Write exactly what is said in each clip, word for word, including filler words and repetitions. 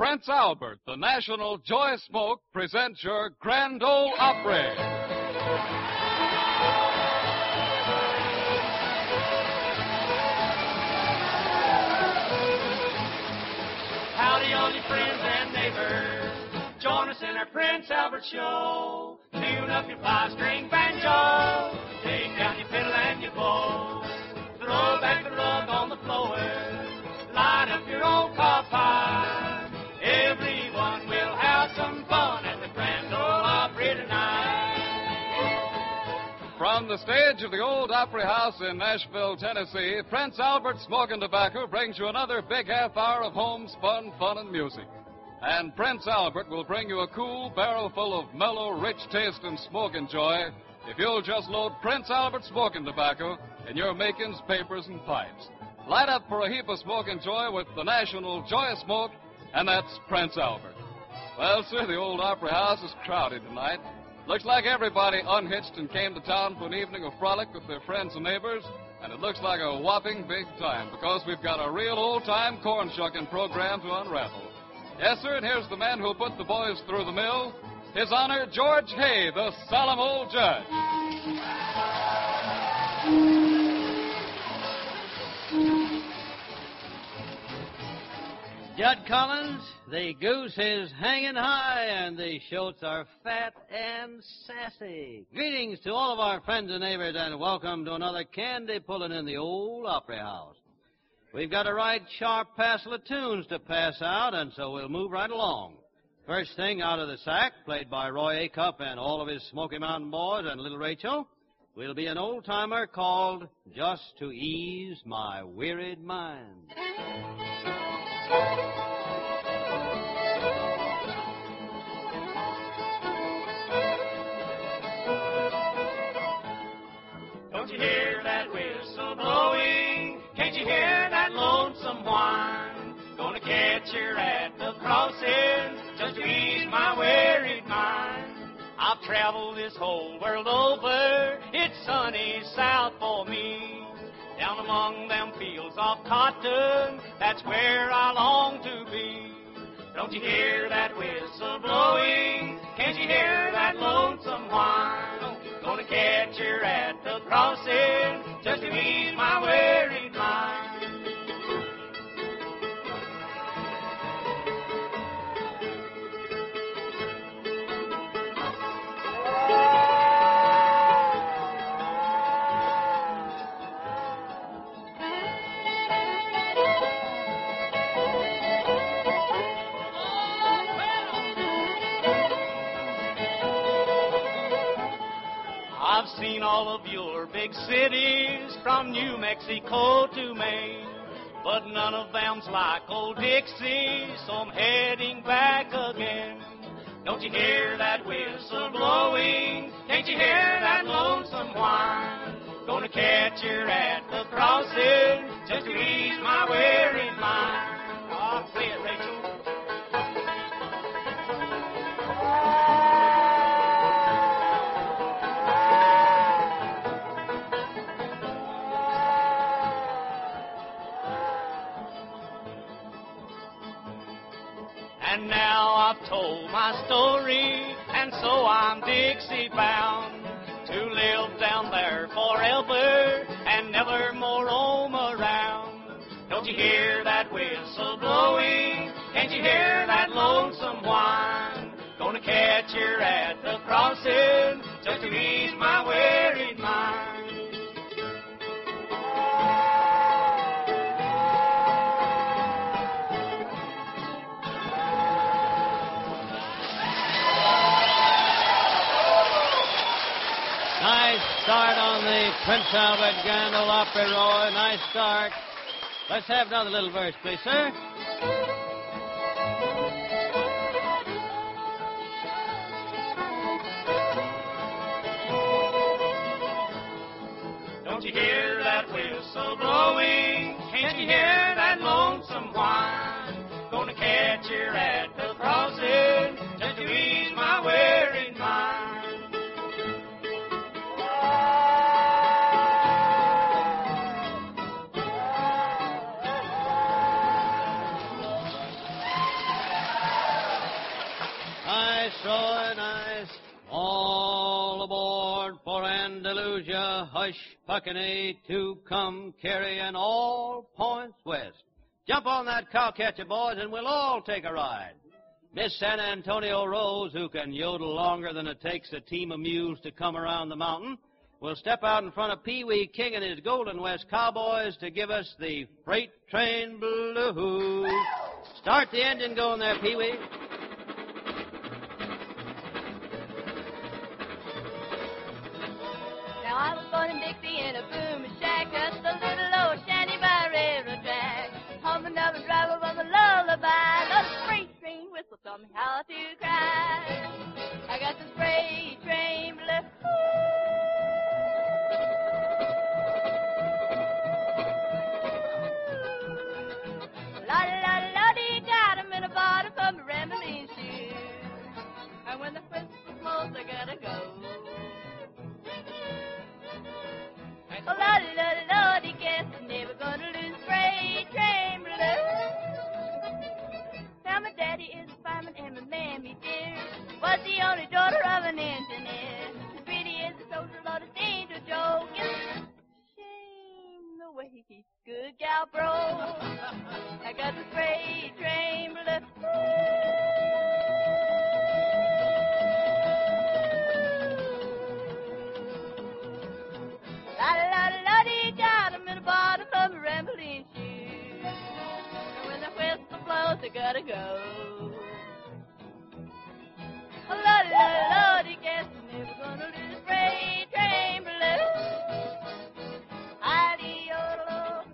Prince Albert, the National Joy Smoke, presents your Grand Ole Opry. Howdy, all your friends and neighbors. Join us in our Prince Albert show. Tune up your five-string banjo. Take down your fiddle and your bow. Throw back the rug on the floor. Line up your old car pie. Everyone will have some fun at the Grand Ole Opry tonight. From the stage of the Old Opry House in Nashville, Tennessee, Prince Albert Smoking Tobacco brings you another big half hour of homespun fun and music. And Prince Albert will bring you a cool barrel full of mellow, rich taste and smoking joy if you'll just load Prince Albert Smoking Tobacco in your makings, papers, and pipes. Light up for a heap of smoking joy with the National Joy Smoke, and that's Prince Albert. Well, sir, the Old Opry House is crowded tonight. Looks like everybody unhitched and came to town for an evening of frolic with their friends and neighbors, and it looks like a whopping big time because we've got a real old-time corn-shucking program to unravel. Yes, sir, and here's the man who'll put the boys through the mill, His Honor George Hay, the solemn old judge. Judd Collins, the goose is hanging high and the shoats are fat and sassy. Greetings to all of our friends and neighbors and welcome to another candy pulling in the Old Opry House. We've got a right sharp passel of tunes to pass out, and so we'll move right along. First thing out of the sack, played by Roy Acuff and all of his Smoky Mountain Boys and Little Rachel, will be an old-timer called Just to Ease My Wearied Mind. Don't you hear that whistle blowing? Can't you hear that lonesome whine? Gonna catch her at the crossing just to ease my wearied mind. I've traveled this whole world over, it's sunny south for me. Down among them fields of cotton, that's where I long to be. Don't you hear that whistle blowing? Can't you hear that lonesome whine? Gonna catch her at the crossing just to ease my wearied mind. I've seen all of your big cities from New Mexico to Maine, but none of them's like old Dixie, so I'm heading back again. Don't you hear that whistle blowing? Can't you hear that lonesome whine? Gonna catch her at the crossing just to ease my wearied mind. Oh, play it, Rachel. And now I've told my story, and so I'm Dixie bound to live down there forever and never more roam around. Don't you hear that whistle blowing? Can't you hear that lonesome whine? Gonna catch her at the crossing just to ease my wearied mind. Nice start on the Prince Albert Grand Ole Opry, Roy. Nice start. Let's have another little verse, please, sir. Don't you hear that whistle blowing? Can't you hear that lonesome whine? Gonna catch her at the crossing just to ease my wearied mind. nice, Roy, nice. All aboard for Andalusia, hush, Puckney, to come carry and all points west. Jump on that cowcatcher, boys, and we'll all take a ride. Miss San Antonio Rose, who can yodel longer than it takes a team of mules to come around the mountain, will step out in front of Pee Wee King and his Golden West Cowboys to give us the Freight Train Blues. Start the engine going there, Pee Wee. Now I was born in Dixie in a boomer shack, just a little old shanty by railroad track. Humming up and driving on the lullaby. Let the freight train whistle tell me how to cry. I got the freight train blues. La-la-la-dee, got 'em in a bottom of my rambling shoes. And when the whistle blows, I gotta go. Oh, la-la-la-dee, guess I'm never gonna lose freight train blues. Now my daddy is a fireman and my mammy dear was the only daughter of an engineer. The pretty is a soldier, Lord, it's angel joke. It's a shame the way he keeps good gal bro. I got the freight train blues. La-la-la-dee, got 'em in the bottom of my rambling shoes. And when the whistle blows, I gotta go. Oh, la-la-la-dee, guess I'm never gonna lose freight train blues. I-dee-oh-lo.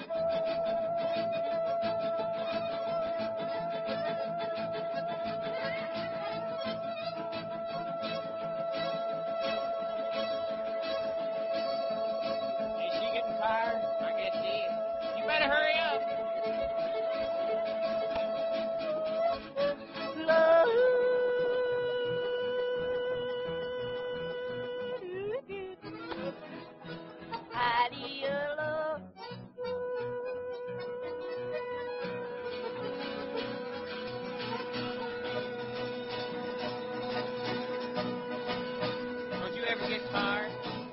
Is she getting tired? I guess she is. You better hurry up. Don't you ever get tired?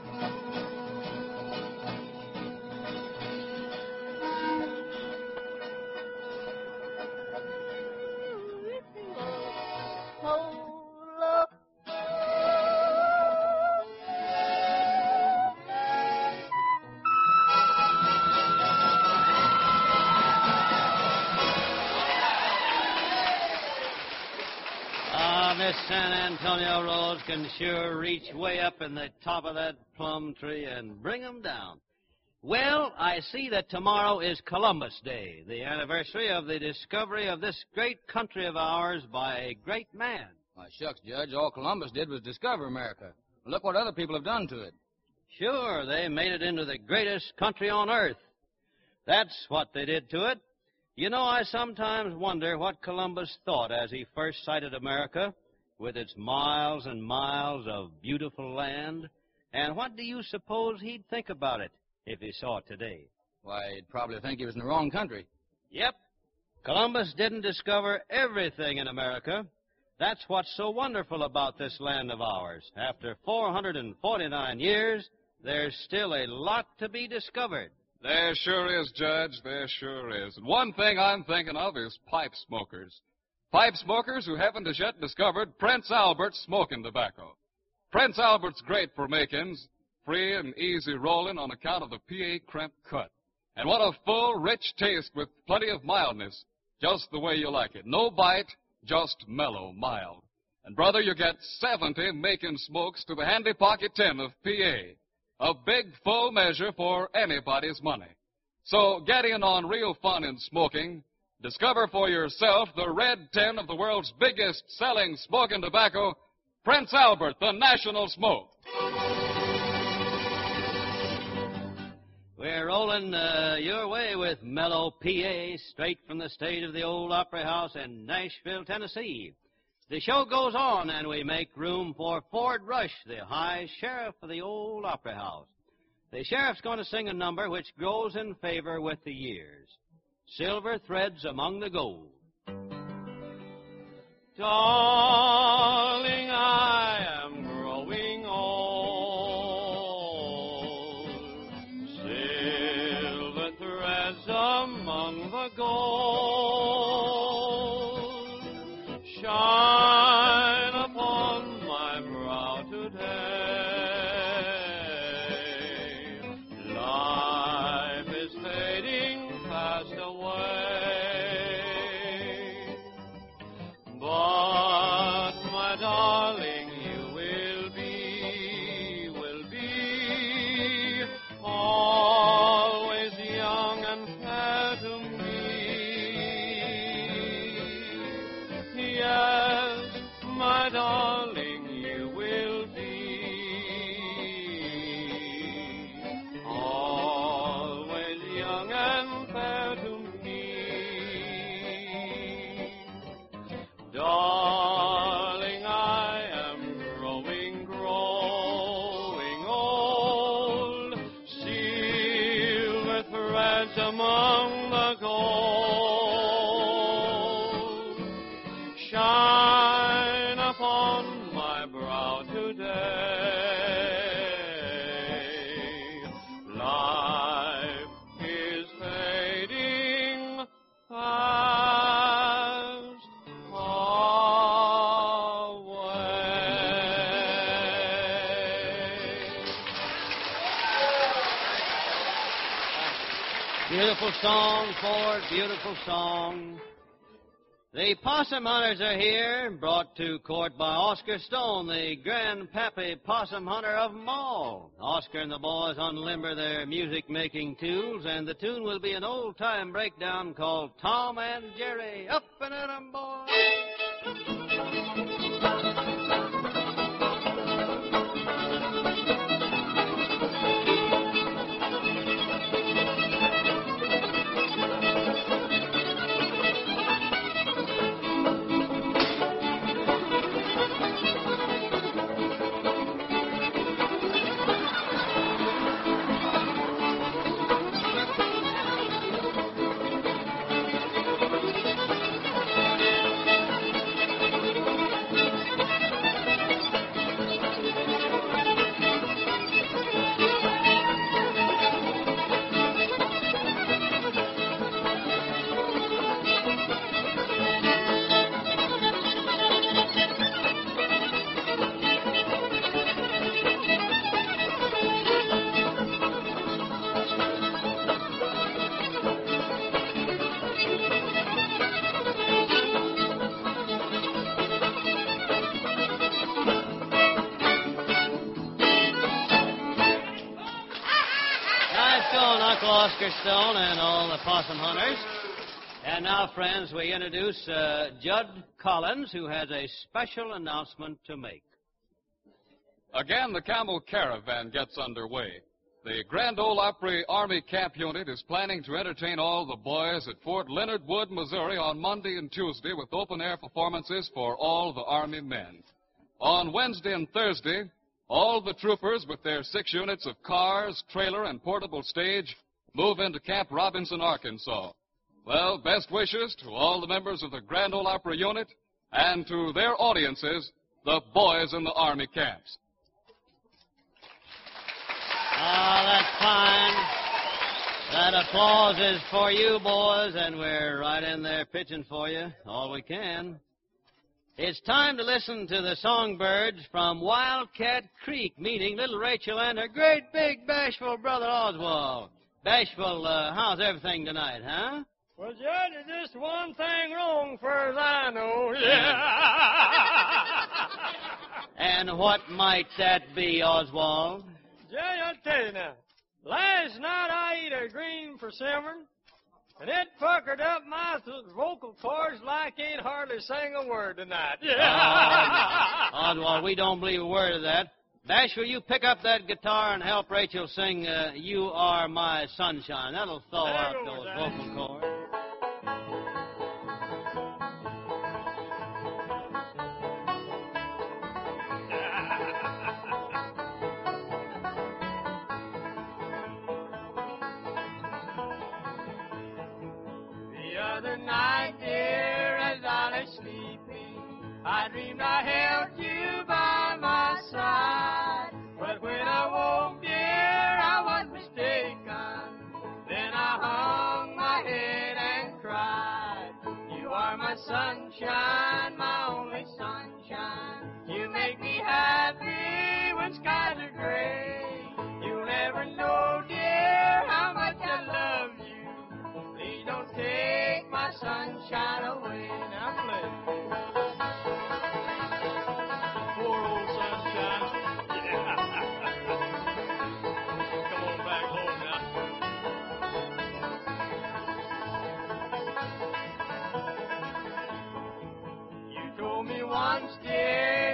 Ah, Miss San Antonio Rose can sure reach way up in the top of that plum tree and bring 'em down. Well, I see that tomorrow is Columbus Day, the anniversary of the discovery of this great country of ours by a great man. Why, shucks, Judge, all Columbus did was discover America. Look what other people have done to it. Sure, they made it into the greatest country on earth. That's what they did to it. You know, I sometimes wonder what Columbus thought as he first sighted America, with its miles and miles of beautiful land. And what do you suppose he'd think about it if he saw it today? Why, he'd probably think he was in the wrong country. Yep. Columbus didn't discover everything in America. That's what's so wonderful about this land of ours. After four hundred forty-nine years, there's still a lot to be discovered. There sure is, Judge. There sure is. And one thing I'm thinking of is pipe smokers. Pipe smokers who haven't as yet discovered Prince Albert's smoking tobacco. Prince Albert's great for make-ins, free and easy rolling on account of the P A crimp cut. And what a full, rich taste with plenty of mildness, just the way you like it. No bite, just mellow, mild. And, brother, you get seventy make-in smokes to the handy pocket tin of P A. A big, full measure for anybody's money. So get in on real fun in smoking. Discover for yourself the red tin of the world's biggest selling smoking tobacco, Prince Albert, the National Smoke. We're rolling uh, your way with mellow P A, straight from the stage of the old Opry House in Nashville, Tennessee. The show goes on, and we make room for Ford Rush, the High Sheriff of the old Opry House. The sheriff's going to sing a number which grows in favor with the years. Silver threads among the gold. John darling, you will be. Always young and fair to me. Darling, I am growing, growing old. Silver threads among the gold shine upon my brow today. Life is fading fast away. Beautiful song, Ford, beautiful song. The Possum Hunters are here, brought to court by Oscar Stone, the grandpappy possum hunter of them all. Oscar and the boys unlimber their music-making tools, and the tune will be an old-time breakdown called Tom and Jerry. Up and at 'em, boys! Uncle Oscar Stone and all the possum hunters. And now, friends, we introduce uh, Judd Collins, who has a special announcement to make. Again, the Camel Caravan gets underway. The Grand Ole Opry Army Camp Unit is planning to entertain all the boys at Fort Leonard Wood, Missouri on Monday and Tuesday with open-air performances for all the Army men. On Wednesday and Thursday, all the troopers with their six units of cars, trailer, and portable stage move into Camp Robinson, Arkansas. Well, best wishes to all the members of the Grand Ole Opry Unit and to their audiences, the boys in the Army camps. Ah, that's fine. That applause is for you, boys, and we're right in there pitching for you all we can. It's time to listen to the songbirds from Wildcat Creek meeting little Rachel and her great big bashful brother Oswald. Bashful, uh, how's everything tonight, huh? Well, Judge, there's just one thing wrong, far as I know. Yeah. And what might that be, Oswald? Judge, I'll tell you now. Last night I ate a green persimmon, and it puckered up my th- vocal cords like ain't hardly sang a word tonight. Yeah. Oh, Oswald, we don't believe a word of that. Bashful, you pick up that guitar and help Rachel sing uh, You Are My Sunshine. That'll thaw There out goes those that. vocal cords. The other night, dear, as I lay sleeping, I dreamed I held you by my side. But when I woke, dear, I was mistaken. Then I hung my head and cried. You are my sunshine, my only sunshine. You make me happy when skies are gray. You'll never know, dear, how much I love you. Please don't take my sunshine away. Now play. Poor old sunshine. Yeah. Come on back home now. You told me once, dear,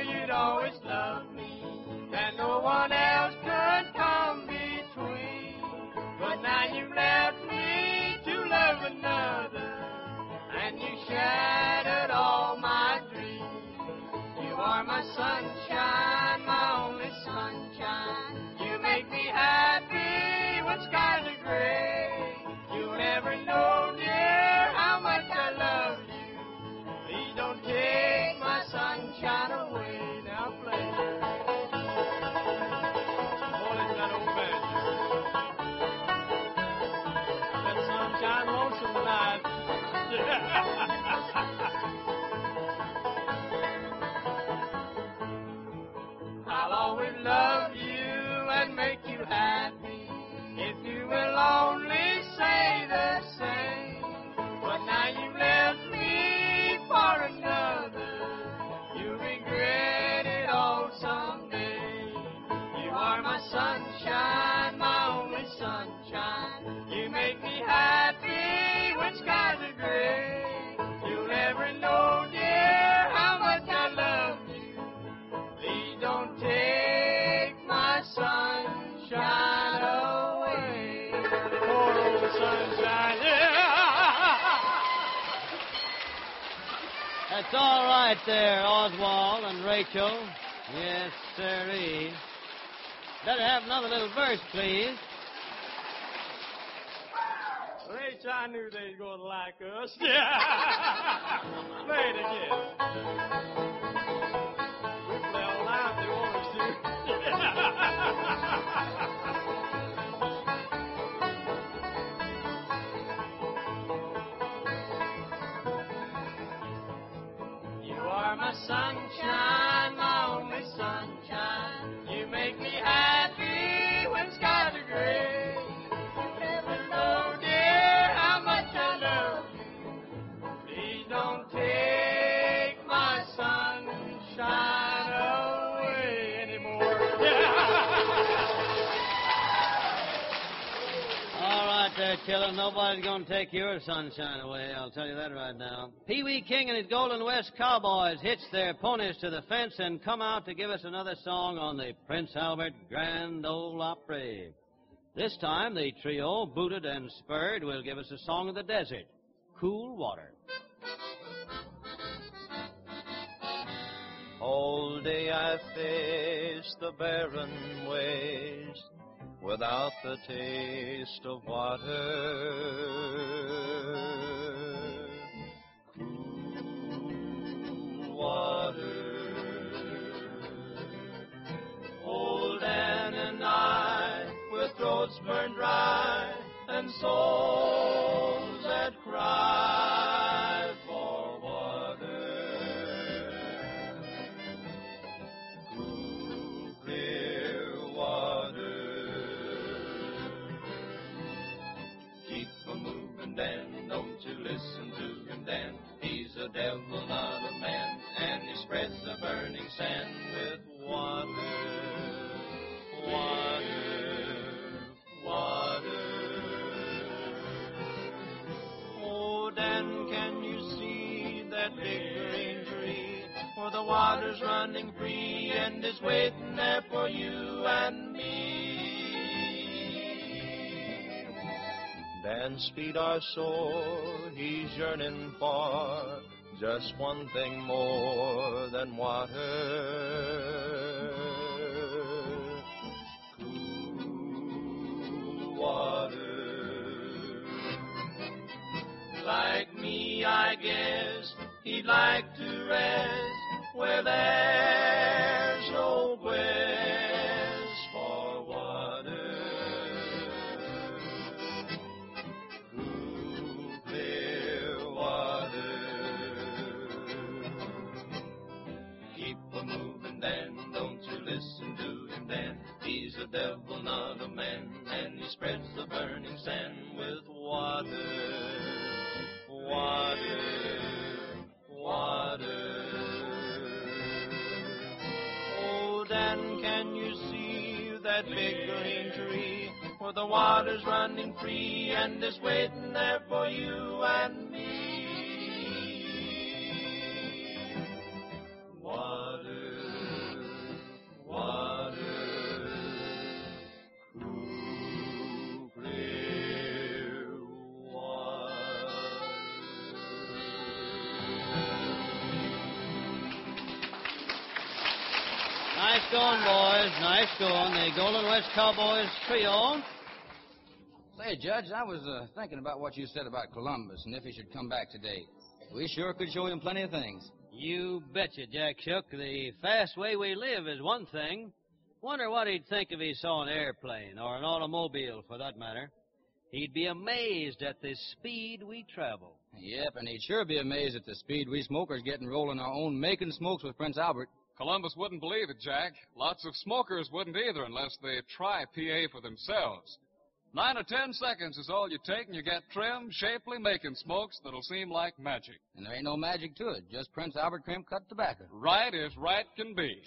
That's all right there, Oswald and Rachel. Yes, sirree. Better have another little verse, please. Rachel, I knew they was going to like us. Yeah. Play it again. We play all night if they want us to. You are my sunshine, my only sunshine. You make me happy when skies are gray. You never know, dear, how much I love you. Please don't take my sunshine away anymore. All right there, children. Nobody's going to take your sunshine away. I'll tell you that right now. Pee Wee King and his Golden West Cowboys hitch their ponies to the fence and come out to give us another song on the Prince Albert Grand Ole Opry. This time, the trio, booted and spurred, will give us a song of the desert, Cool Water. All day I face the barren waste without the taste of water. Cool water. Old Ann and I, with throats burned dry and souls that cry for water. Cool, clear water. Keep a moving, Dan, don't you listen to him, Dan. He's a devil, not a man, and he spreads the burning sand with water. Water, water. Oh, Dan, can you see that big green tree where the water's running free and is waiting there for you and me? Dan's feet are sore, he's yearning for just one thing more than water. Water. Like me, I guess he'd like to rest where there's no quest for water. Cool, clear water. Keep a moving, Dan, don't you listen to him, Dan. He's a devil, not a man, and he spreads the burning sand with water, water, water. Oh, Dan, can you see that big green tree where the water's running free and is waiting there for you and me? Water, water. Nice going, boys. Nice going. The Golden West Cowboys trio. Say, Judge, I was uh, thinking about what you said about Columbus and if he should come back today. We sure could show him plenty of things. You betcha, Jack Shook. The fast way we live is one thing. Wonder what he'd think if he saw an airplane, or an automobile, for that matter. He'd be amazed at the speed we travel. Yep, and he'd sure be amazed at the speed we smokers get in rolling our own making smokes with Prince Albert. Columbus wouldn't believe it, Jack. Lots of smokers wouldn't either unless they try P A for themselves. Nine or ten seconds is all you take, and you get trim, shapely making smokes that'll seem like magic. And there ain't no magic to it, just Prince Albert crimp-cut tobacco. Right as right can be.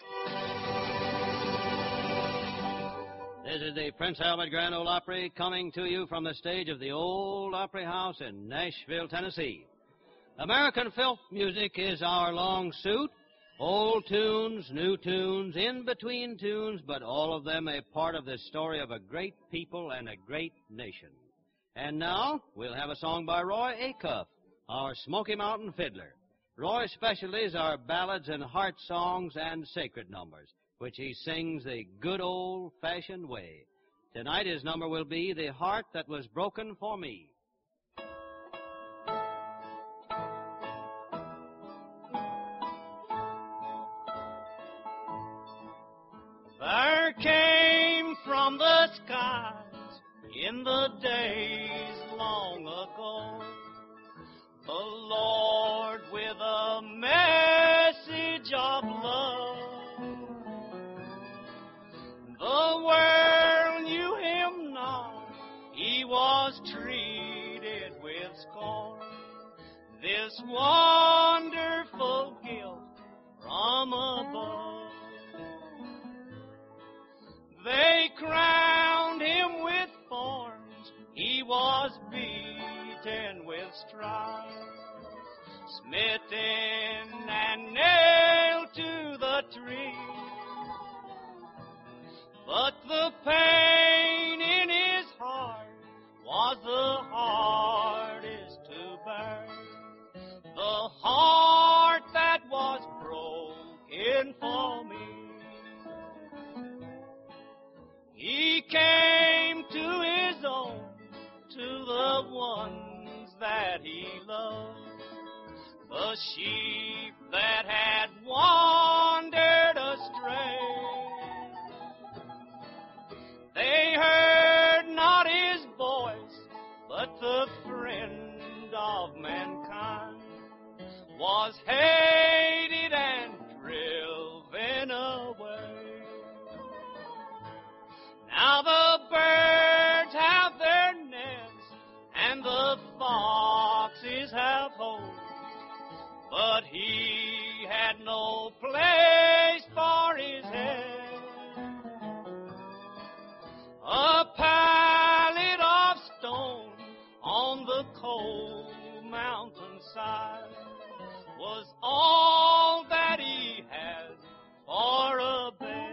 This is the Prince Albert Grand Ole Opry coming to you from the stage of the Old Opry House in Nashville, Tennessee. American folk music is our long suit. Old tunes, new tunes, in-between tunes, but all of them a part of the story of a great people and a great nation. And now, we'll have a song by Roy Acuff, our Smoky Mountain fiddler. Roy's specialties are ballads and heart songs and sacred numbers, which he sings the good old-fashioned way. Tonight his number will be The Heart That Was Broken for Me. There came from the skies in the days long ago the Lord with a message of love. The world knew him not, he was treated with scorn. This wonderful gift from above. They crowned him with thorns, he was beaten with stripes, smitten and nailed to the tree. But the pain in his heart was the hardest to bear, the heart that was broken for me. He came to his own, to the ones that he loved, the sheep that had wandered astray. They heard not his voice, but the friend of mankind was hated and driven away. Now the birds have their nests, and the foxes have holes, but he had no place for his head. A pallet of stone on the cold mountainside was all that he had for a bed.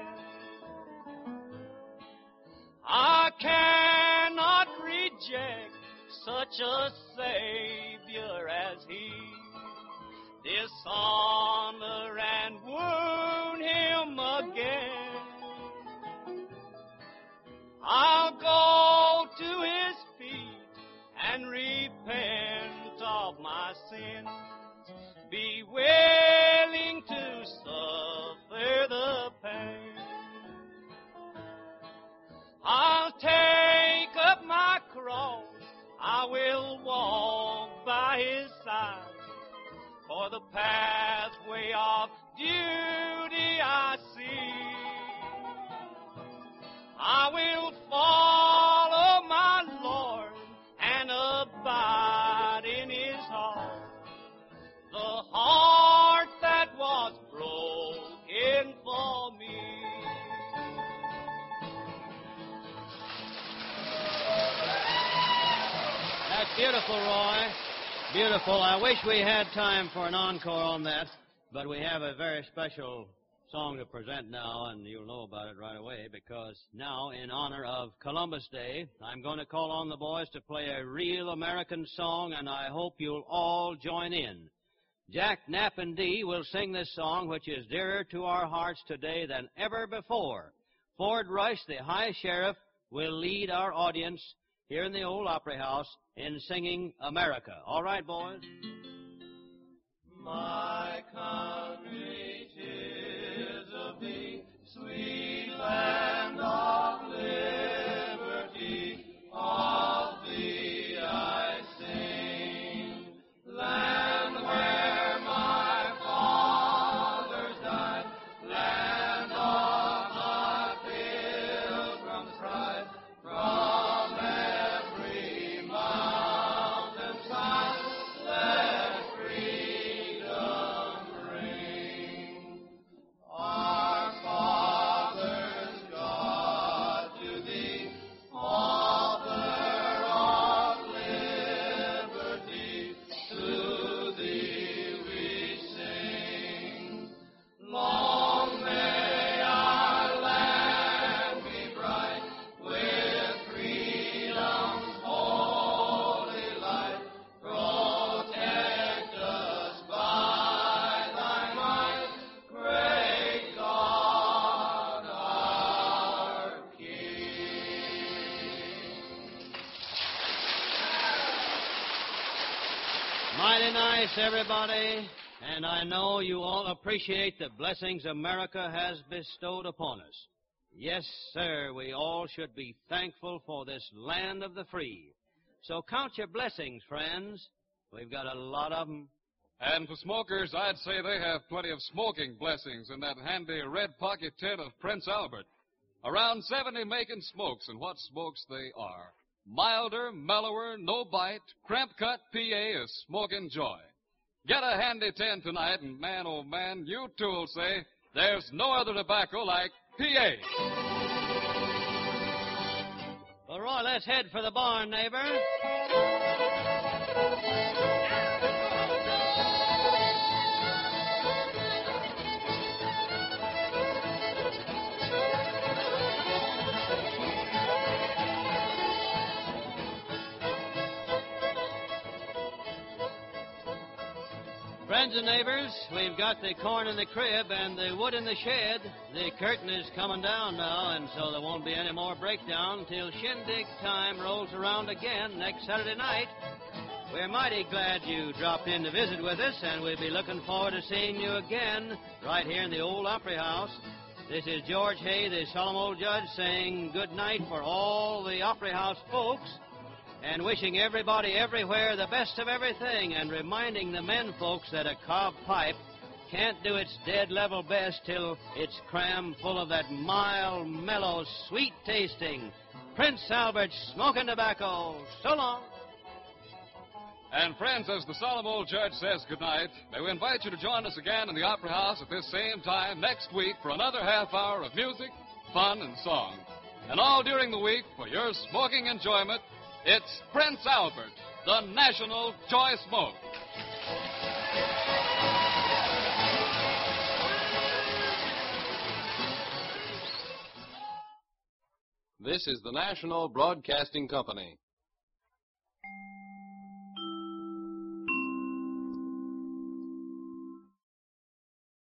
I cannot reject such a Savior as he, dishonor and wound him again. I'll go to his feet and repent of my sins, be willing to suffer the pain. I'll take up my cross, I will walk by his side, for the pathway of duty I see. I will follow my Lord and abide in his heart, the heart that was broken for me. That's beautiful, Roy. Beautiful. I wish we had time for an encore on that, but we have a very special song to present now, and you'll know about it right away, because now, in honor of Columbus Day, I'm going to call on the boys to play a real American song, and I hope you'll all join in. Jack Knapp and Dee will sing this song, which is dearer to our hearts today than ever before. Ford Rush, the High Sheriff, will lead our audience here in the old Opry House in singing America. All right, boys? My country, 'tis of thee, sweet land of liberty, of thee I sing. Land where my fathers died, land of my pilgrim's pride, from every mountain side, let freedom nice, everybody. And I know you all appreciate the blessings America has bestowed upon us. Yes, sir, we all should be thankful for this land of the free. So count your blessings, friends. We've got a lot of them. And for smokers, I'd say they have plenty of smoking blessings in that handy red pocket tin of Prince Albert. Around seventy making smokes, and what smokes they are. Milder, mellower, no bite, cramp-cut P A is smoking joy. Get a handy tin tonight, and man, oh man, you too will say there's no other tobacco like P A. Well, Roy, let's head for the barn, neighbor. Friends and neighbors, we've got the corn in the crib and the wood in the shed. The curtain is coming down now, and so there won't be any more breakdown till shindig time rolls around again next Saturday night. We're mighty glad you dropped in to visit with us, and we'll be looking forward to seeing you again right here in the old Opry House. This is George Hay, the solemn old judge, saying good night for all the Opry House folks, and wishing everybody everywhere the best of everything, and reminding the men folks that a cob pipe can't do its dead level best till it's crammed full of that mild, mellow, sweet-tasting Prince Albert smoking tobacco. So long. And friends, as the solemn old judge says goodnight, may we invite you to join us again in the Opera House at this same time next week for another half hour of music, fun, and song. And all during the week, for your smoking enjoyment, it's Prince Albert, the National Joy Smoke. This is the National Broadcasting Company.